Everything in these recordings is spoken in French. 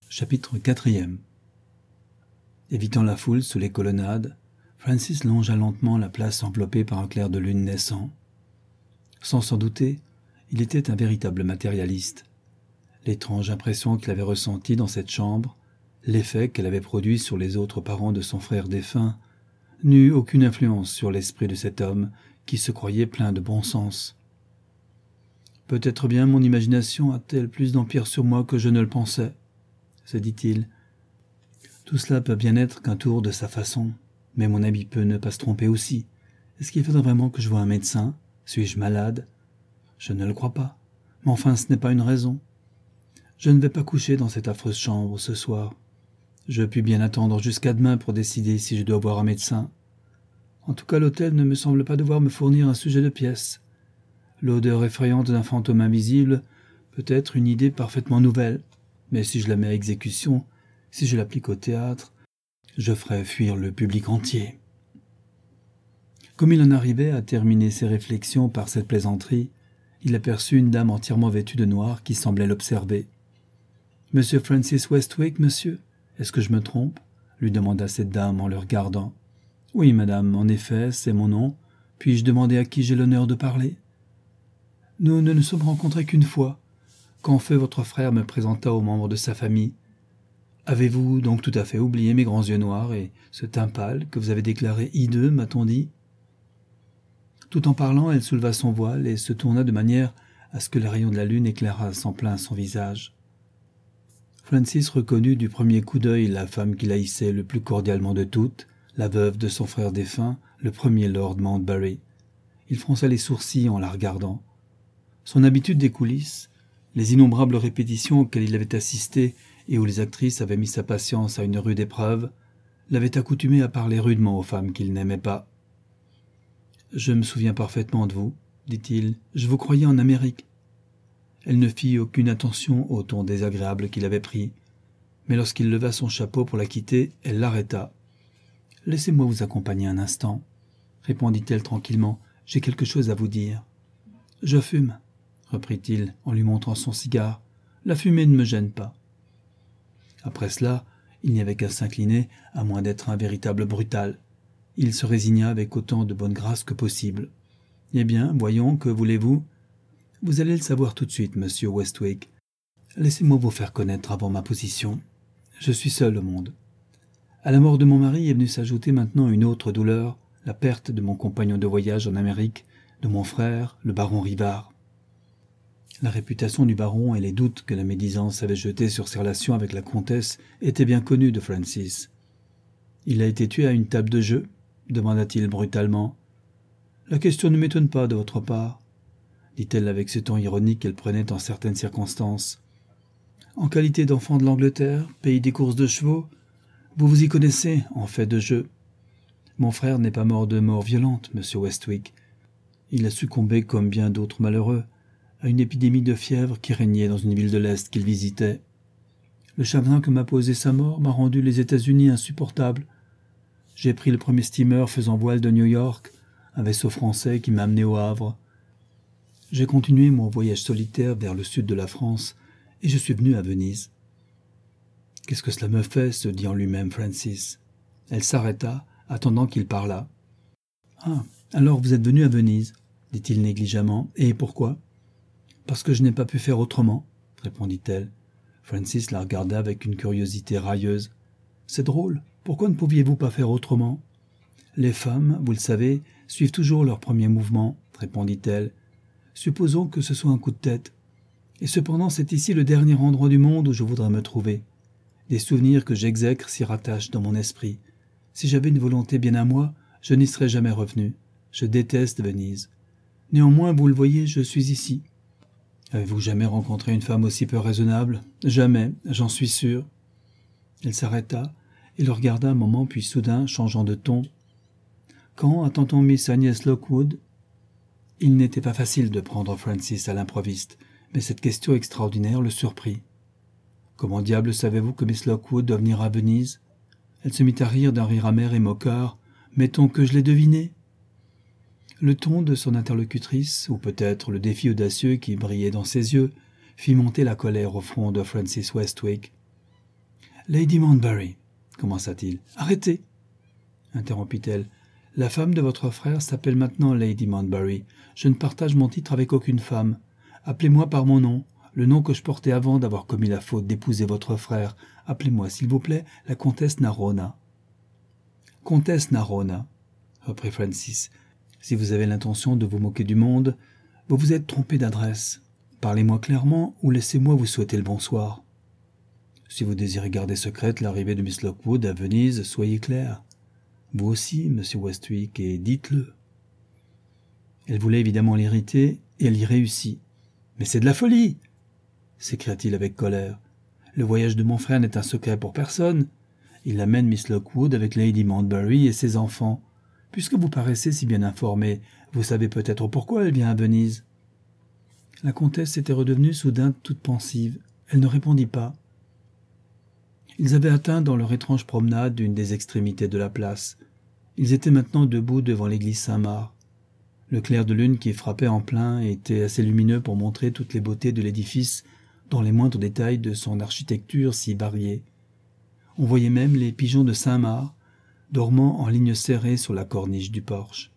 Chapitre 4. Évitant la foule sous les colonnades, Francis longea lentement la place enveloppée par un clair de lune naissant. Sans s'en douter, il était un véritable matérialiste. L'étrange impression qu'il avait ressentie dans cette chambre, l'effet qu'elle avait produit sur les autres parents de son frère défunt, n'eut aucune influence sur l'esprit de cet homme qui se croyait plein de bon sens. « Peut-être bien mon imagination a-t-elle plus d'empire sur moi que je ne le pensais, » se dit-il. « Tout cela peut bien être qu'un tour de sa façon, mais mon ami peut ne pas se tromper aussi. Est-ce qu'il faudrait vraiment que je voie un médecin ? Suis-je malade ? Je ne le crois pas, mais enfin ce n'est pas une raison. Je ne vais pas coucher dans cette affreuse chambre ce soir. Je puis bien attendre jusqu'à demain pour décider si je dois voir un médecin. En tout cas, l'hôtel ne me semble pas devoir me fournir un sujet de pièce. L'odeur effrayante d'un fantôme invisible peut être une idée parfaitement nouvelle, mais si je la mets à exécution, si je l'applique au théâtre, je ferai fuir le public entier. » Comme il en arrivait à terminer ses réflexions par cette plaisanterie, il aperçut une dame entièrement vêtue de noir qui semblait l'observer. « Monsieur Francis Westwick, monsieur ? Est-ce que je me trompe ?» lui demanda cette dame en le regardant. « Oui, madame, en effet, c'est mon nom. Puis-je demander à qui j'ai l'honneur de parler ? » « Nous ne nous sommes rencontrés qu'une fois, quand feu votre frère me présenta aux membres de sa famille. Avez-vous donc tout à fait oublié mes grands yeux noirs et ce teint pâle que vous avez déclaré hideux, m'a-t-on dit ?» Tout en parlant, elle souleva son voile et se tourna de manière à ce que les rayons de la lune éclairassent en plein son visage. Francis reconnut du premier coup d'œil la femme qu'il haïssait le plus cordialement de toutes, la veuve de son frère défunt, le premier lord Mountbarry. Il fronça les sourcils en la regardant. Son habitude des coulisses, les innombrables répétitions auxquelles il avait assisté et où les actrices avaient mis sa patience à une rude épreuve, l'avaient accoutumé à parler rudement aux femmes qu'il n'aimait pas. « Je me souviens parfaitement de vous, » dit-il. « Je vous croyais en Amérique. » Elle ne fit aucune attention au ton désagréable qu'il avait pris, mais lorsqu'il leva son chapeau pour la quitter, elle l'arrêta. « Laissez-moi vous accompagner un instant, » répondit-elle tranquillement. « J'ai quelque chose à vous dire. »« Je fume, » reprit-il en lui montrant son cigare. « La fumée ne me gêne pas. » Après cela, il n'y avait qu'à s'incliner, à moins d'être un véritable brutal. Il se résigna avec autant de bonne grâce que possible. « Eh bien, voyons, que voulez-vous ? » ?»« Vous allez le savoir tout de suite, monsieur Westwick. Laissez-moi vous faire connaître avant ma position. Je suis seul au monde. À la mort de mon mari est venue s'ajouter maintenant une autre douleur, la perte de mon compagnon de voyage en Amérique, de mon frère, le baron Rivard. » La réputation du baron et les doutes que la médisance avait jetés sur ses relations avec la comtesse étaient bien connus de Francis. « Il a été tué à une table de jeu ?» demanda-t-il brutalement. « La question ne m'étonne pas de votre part, » dit-elle avec ce ton ironique qu'elle prenait en certaines circonstances. « En qualité d'enfant de l'Angleterre, pays des courses de chevaux, vous vous y connaissez en fait de jeu. Mon frère n'est pas mort de mort violente, monsieur Westwick. Il a succombé, comme bien d'autres malheureux, à une épidémie de fièvre qui régnait dans une ville de l'Est qu'il visitait. Le chagrin que m'a posé sa mort m'a rendu les États-Unis insupportables. J'ai pris le premier steamer faisant voile de New York, un vaisseau français qui m'a amené au Havre. J'ai continué mon voyage solitaire vers le sud de la France et je suis venu à Venise. »« Qu'est-ce que cela me fait ?» se dit en lui-même Francis. Elle s'arrêta, attendant qu'il parlât. « Ah, alors vous êtes venu à Venise, » dit-il négligemment. « Et pourquoi ? » ?»« Parce que je n'ai pas pu faire autrement, » répondit-elle. Francis la regarda avec une curiosité railleuse. « C'est drôle, pourquoi ne pouviez-vous pas faire autrement ? » ?»« Les femmes, vous le savez, suivent toujours leur premier mouvement, » répondit-elle. « Supposons que ce soit un coup de tête. Et cependant, c'est ici le dernier endroit du monde où je voudrais me trouver. Des souvenirs que j'exècre s'y rattachent dans mon esprit. Si j'avais une volonté bien à moi, je n'y serais jamais revenu. Je déteste Venise. Néanmoins, vous le voyez, je suis ici. » « Avez-vous jamais rencontré une femme aussi peu raisonnable ? » ?»« Jamais, j'en suis sûr. » Elle s'arrêta et le regarda un moment, puis soudain, changeant de ton. « Quand attend-on Miss Agnès Lockwood ?» Il n'était pas facile de prendre Francis à l'improviste, mais cette question extraordinaire le surprit. « Comment diable savez-vous que Miss Lockwood doit venir à Venise ?» Elle se mit à rire d'un rire amer et moqueur. « Mettons que je l'ai deviné. » Le ton de son interlocutrice, ou peut-être le défi audacieux qui brillait dans ses yeux, fit monter la colère au front de Francis Westwick. « Lady Montbarry, commença-t-il. « Arrêtez !» interrompit-elle. « La femme de votre frère s'appelle maintenant Lady Montbarry. Je ne partage mon titre avec aucune femme. Appelez-moi par mon nom, le nom que je portais avant d'avoir commis la faute d'épouser votre frère. Appelez-moi, s'il vous plaît, la comtesse Narona. »« Comtesse Narona, » reprit Francis, « si vous avez l'intention de vous moquer du monde, vous vous êtes trompé d'adresse. Parlez-moi clairement ou laissez-moi vous souhaiter le bonsoir. Si vous désirez garder secrète l'arrivée de Miss Lockwood à Venise, soyez clair. Vous aussi, monsieur Westwick, et dites-le. » Elle voulait évidemment l'irriter, et elle y réussit. « Mais c'est de la folie !» s'écria-t-il avec colère. « Le voyage de mon frère n'est un secret pour personne. Il amène Miss Lockwood avec Lady Montbarry et ses enfants. Puisque vous paraissez si bien informé, vous savez peut-être pourquoi elle vient à Venise. » La comtesse était redevenue soudain toute pensive. Elle ne répondit pas. Ils avaient atteint dans leur étrange promenade une des extrémités de la place. Ils étaient maintenant debout devant l'église Saint-Marc. Le clair de lune qui frappait en plein était assez lumineux pour montrer toutes les beautés de l'édifice dans les moindres détails de son architecture si variée. On voyait même les pigeons de Saint-Marc, dormant en ligne serrée sur la corniche du porche.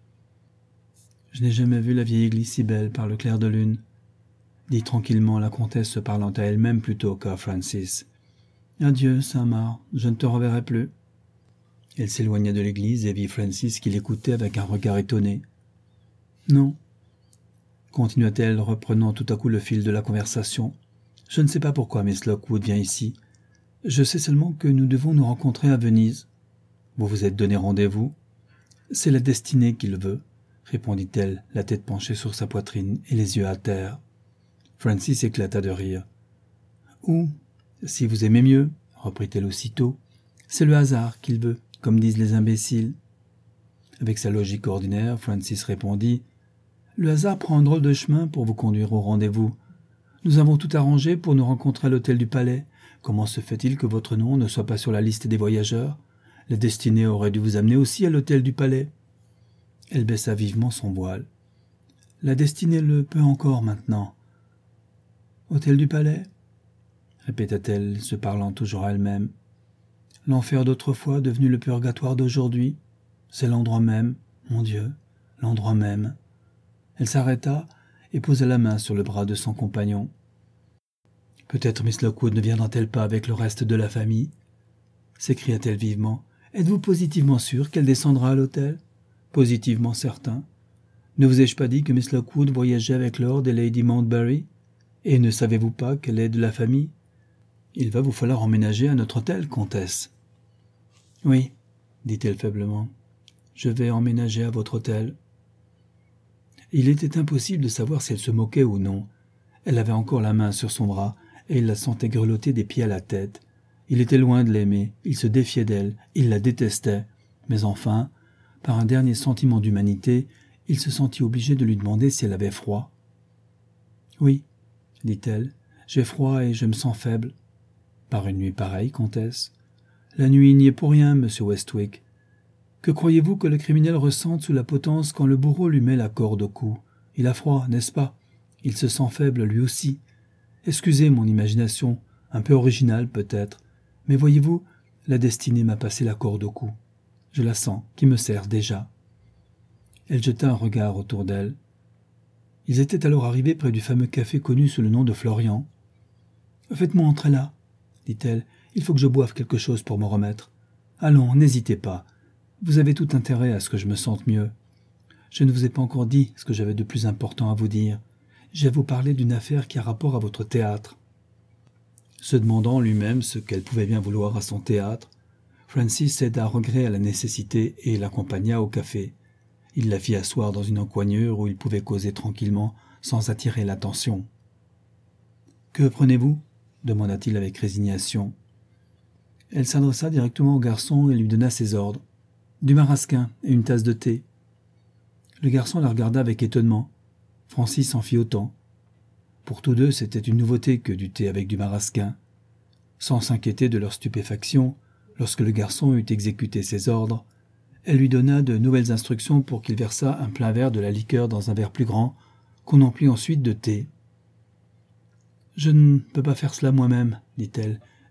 « Je n'ai jamais vu la vieille église si belle par le clair de lune, » dit tranquillement la comtesse se parlant à elle-même plutôt qu'à Francis. « Adieu, Saint-Marc, je ne te reverrai plus. » Elle s'éloigna de l'église et vit Francis qui l'écoutait avec un regard étonné. « Non, » continua-t-elle, reprenant tout à coup le fil de la conversation. « Je ne sais pas pourquoi Miss Lockwood vient ici. Je sais seulement que nous devons nous rencontrer à Venise. Vous vous êtes donné rendez-vous ? C'est la destinée qui le veut, » répondit-elle, la tête penchée sur sa poitrine et les yeux à terre. Francis éclata de rire. « Ou, si vous aimez mieux, » reprit-elle aussitôt, « c'est le hasard qu'il veut, comme disent les imbéciles. » Avec sa logique ordinaire, Francis répondit « Le hasard prend un drôle de chemin pour vous conduire au rendez-vous. Nous avons tout arrangé pour nous rencontrer à l'hôtel du Palais. Comment se fait-il que votre nom ne soit pas sur la liste des voyageurs ? La destinée aurait dû vous amener aussi à l'hôtel du Palais. » Elle baissa vivement son voile. « La destinée le peut encore maintenant. »« Hôtel du Palais ?» répéta-t-elle, se parlant toujours à elle-même. « L'enfer d'autrefois devenu le purgatoire d'aujourd'hui. C'est l'endroit même, mon Dieu, l'endroit même. » Elle s'arrêta et posa la main sur le bras de son compagnon. « Peut-être Miss Lockwood ne viendra-t-elle pas avec le reste de la famille ?» s'écria-t-elle vivement. « Êtes-vous positivement sûr qu'elle descendra à l'hôtel ? » ?»« Positivement certain. Ne vous ai-je pas dit que Miss Lockwood voyageait avec Lord et Lady Montbarry ? Et ne savez-vous pas qu'elle est de la famille ? Il va vous falloir emménager à notre hôtel, comtesse. »« Oui, » dit-elle faiblement. « Je vais emménager à votre hôtel. » Il était impossible de savoir si elle se moquait ou non. Elle avait encore la main sur son bras, et il la sentait grelotter des pieds à la tête. Il était loin de l'aimer, il se défiait d'elle, il la détestait. Mais enfin, par un dernier sentiment d'humanité, il se sentit obligé de lui demander si elle avait froid. « Oui, » dit-elle, « j'ai froid et je me sens faible. »« Par une nuit pareille, comtesse ? » ?»« La nuit n'y est pour rien, monsieur Westwick. Que croyez-vous que le criminel ressente sous la potence quand le bourreau lui met la corde au cou ? Il a froid, n'est-ce pas ? Il se sent faible lui aussi. Excusez mon imagination, un peu originale peut-être, mais voyez-vous, la destinée m'a passé la corde au cou. Je la sens, qui me sert déjà. » Elle jeta un regard autour d'elle. Ils étaient alors arrivés près du fameux café connu sous le nom de Florian. « Faites-moi entrer là, » dit-elle. « Il faut que je boive quelque chose pour me remettre. Allons, n'hésitez pas. Vous avez tout intérêt à ce que je me sente mieux. Je ne vous ai pas encore dit ce que j'avais de plus important à vous dire. J'ai à vous parler d'une affaire qui a rapport à votre théâtre. » Se demandant lui-même ce qu'elle pouvait bien vouloir à son théâtre, Francis céda à regret à la nécessité et l'accompagna au café. Il la fit asseoir dans une encoignure où ils pouvaient causer tranquillement sans attirer l'attention. « Que prenez-vous » demanda-t-il avec résignation. Elle s'adressa directement au garçon et lui donna ses ordres. « Du marasquin et une tasse de thé. » Le garçon la regarda avec étonnement. Francis en fit autant. Pour tous deux, c'était une nouveauté que du thé avec du marasquin. Sans s'inquiéter de leur stupéfaction, lorsque le garçon eut exécuté ses ordres, elle lui donna de nouvelles instructions pour qu'il versât un plein verre de la liqueur dans un verre plus grand, qu'on emplit ensuite de thé. « Je ne peux pas faire cela moi-même, dit-elle,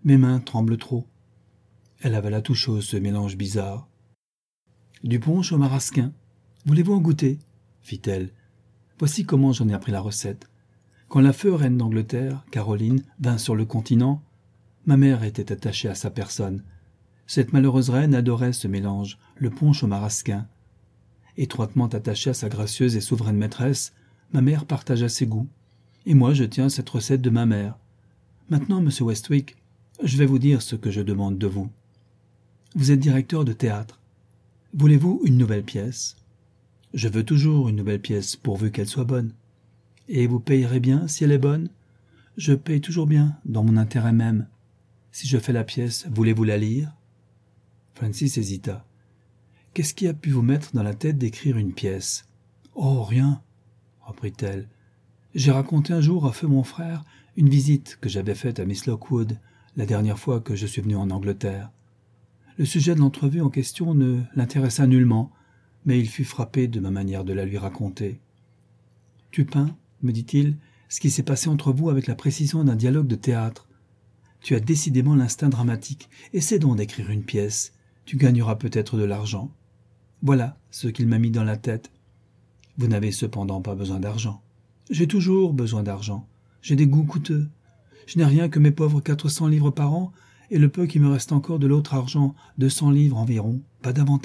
Mes mains tremblent trop. Elle avala tout chaud ce mélange bizarre. « Du punch au marasquin. Voulez-vous en goûter ?» fit-elle. Voici comment j'en ai appris la recette. Quand la feu reine d'Angleterre, Caroline, vint sur le continent, ma mère était attachée à sa personne. Cette malheureuse reine adorait ce mélange, le punch au marasquin. Étroitement attachée à sa gracieuse et souveraine maîtresse, ma mère partagea ses goûts. Et moi, je tiens cette recette de ma mère. Maintenant, monsieur Westwick, je vais vous dire ce que je demande de vous. Vous êtes directeur de théâtre. Voulez-vous une nouvelle pièce ? Je veux toujours une nouvelle pièce, pourvu qu'elle soit bonne. Et vous payerez bien si elle est bonne ? Je paye toujours bien, dans mon intérêt même. Si je fais la pièce, voulez-vous la lire ? Francis hésita. Qu'est-ce qui a pu vous mettre dans la tête d'écrire une pièce ? Oh, rien, reprit-elle. J'ai raconté un jour à feu mon frère une visite que j'avais faite à Miss Lockwood la dernière fois que je suis venu en Angleterre. Le sujet de l'entrevue en question ne l'intéressa nullement, mais il fut frappé de ma manière de la lui raconter. « Tu peins, me dit-il, ce qui s'est passé entre vous avec la précision d'un dialogue de théâtre. Tu as décidément l'instinct dramatique. Essaie donc d'écrire une pièce. Tu gagneras peut-être de l'argent. Voilà ce qu'il m'a mis dans la tête. Vous n'avez cependant pas besoin d'argent. J'ai toujours besoin d'argent. J'ai des goûts coûteux. Je n'ai rien que mes pauvres 400 livres par an et le peu qui me reste encore de l'autre argent, 200 livres environ, pas davantage. »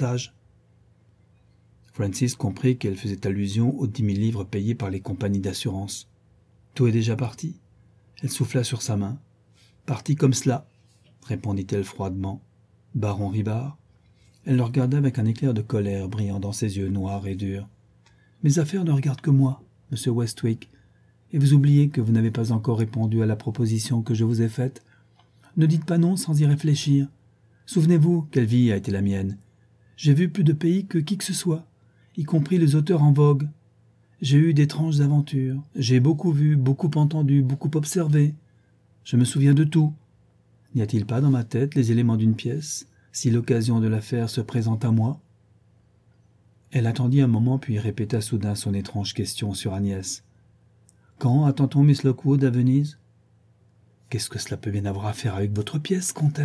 Francis comprit qu'elle faisait allusion aux 10 000 livres payés par les compagnies d'assurance. Tout est déjà parti. Elle souffla sur sa main. Parti comme cela, répondit-elle froidement. Baron Ribard. Elle le regarda avec un éclair de colère brillant dans ses yeux noirs et durs. Mes affaires ne regardent que moi, monsieur Westwick, et vous oubliez que vous n'avez pas encore répondu à la proposition que je vous ai faite. Ne dites pas non sans y réfléchir. Souvenez-vous quelle vie a été la mienne. J'ai vu plus de pays que qui que ce soit, y compris les auteurs en vogue. J'ai eu d'étranges aventures. J'ai beaucoup vu, beaucoup entendu, beaucoup observé. Je me souviens de tout. N'y a-t-il pas dans ma tête les éléments d'une pièce, si l'occasion de la faire se présente à moi ? Elle attendit un moment puis répéta soudain son étrange question sur Agnès. « Quand attend-on Miss Lockwood à Venise ?»« Qu'est-ce que cela peut bien avoir à faire avec votre pièce, comtesse ?»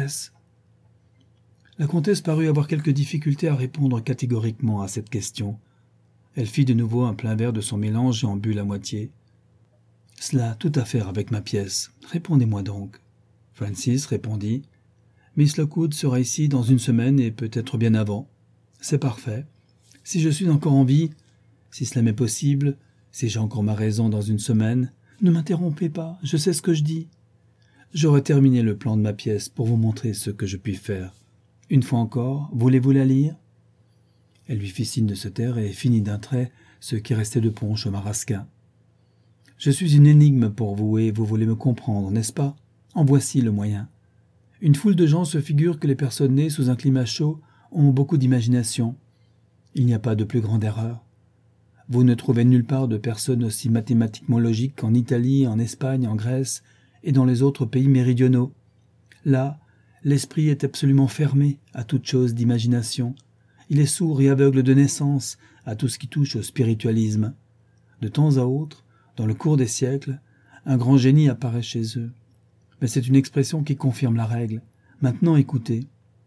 La comtesse parut avoir quelques difficultés à répondre catégoriquement à cette question. Elle fit de nouveau un plein verre de son mélange et en but la moitié. « Cela a tout à faire avec ma pièce. Répondez-moi donc. » Francis répondit. « Miss Lockwood sera ici dans une semaine et peut-être bien avant. C'est parfait. Si je suis encore en vie, si cela m'est possible, si j'ai encore ma raison dans une semaine, ne m'interrompez pas, je sais ce que je dis. J'aurai terminé le plan de ma pièce pour vous montrer ce que je puis faire. Une fois encore, voulez-vous la lire ?» Elle lui fit signe de se taire et finit d'un trait ce qui restait de punch au marasquin. « Je suis une énigme pour vous et vous voulez me comprendre, n'est-ce pas ? En voici le moyen. Une foule de gens se figurent que les personnes nées sous un climat chaud ont beaucoup d'imagination. Il n'y a pas de plus grande erreur. Vous ne trouvez nulle part de personnes aussi mathématiquement logiques qu'en Italie, en Espagne, en Grèce et dans les autres pays méridionaux. Là, l'esprit est absolument fermé à toute chose d'imagination. Il est sourd et aveugle de naissance à tout ce qui touche au spiritualisme. De temps à autre, dans le cours des siècles, un grand génie apparaît chez eux. Mais c'est une expression qui confirme la règle. Maintenant, écoutez.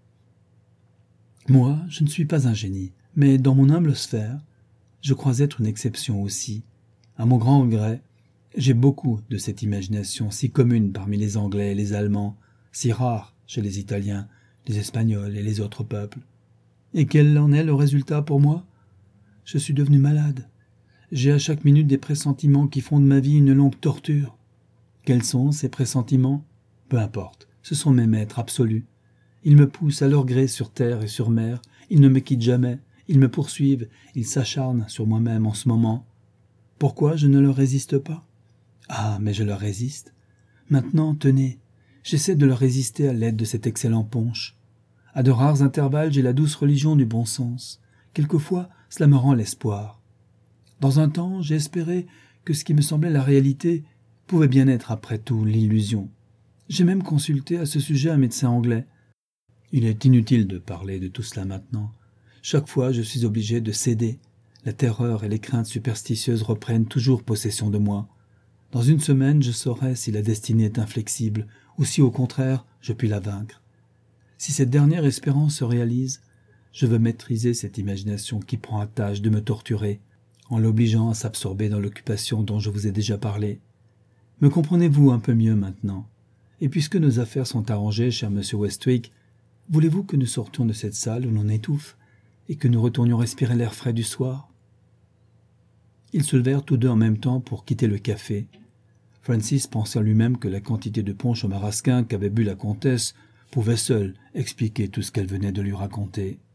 Moi, je ne suis pas un génie, mais dans mon humble sphère, je crois être une exception aussi. À mon grand regret, j'ai beaucoup de cette imagination si commune parmi les Anglais et les Allemands, si rare chez les Italiens, les Espagnols et les autres peuples. Et quel en est le résultat pour moi ? Je suis devenu malade. J'ai à chaque minute des pressentiments qui font de ma vie une longue torture. Quels sont ces pressentiments ? Peu importe, ce sont mes maîtres absolus. Ils me poussent à leur gré sur terre et sur mer, ils ne me quittent jamais, ils me poursuivent, ils s'acharnent sur moi-même en ce moment. Pourquoi je ne leur résiste pas ? Ah, mais je leur résiste. Maintenant, tenez, j'essaie de leur résister à l'aide de cet excellent punch. À de rares intervalles, j'ai la douce religion du bon sens. Quelquefois, cela me rend l'espoir. Dans un temps, j'ai espéré que ce qui me semblait la réalité pouvait bien être après tout l'illusion. J'ai même consulté à ce sujet un médecin anglais. Il est inutile de parler de tout cela maintenant. Chaque fois, je suis obligé de céder. La terreur et les craintes superstitieuses reprennent toujours possession de moi. Dans une semaine, je saurai si la destinée est inflexible ou si au contraire je puis la vaincre. Si cette dernière espérance se réalise, je veux maîtriser cette imagination qui prend à tâche de me torturer, en l'obligeant à s'absorber dans l'occupation dont je vous ai déjà parlé. Me comprenez-vous un peu mieux maintenant? Et puisque nos affaires sont arrangées, cher monsieur Westwick, voulez-vous que nous sortions de cette salle où l'on étouffe et que nous retournions respirer l'air frais du soir? Ils se levèrent tous deux en même temps pour quitter le café. Francis pensa lui-même que la quantité de punch au marasquin qu'avait bu la comtesse pouvait seule expliquer tout ce qu'elle venait de lui raconter.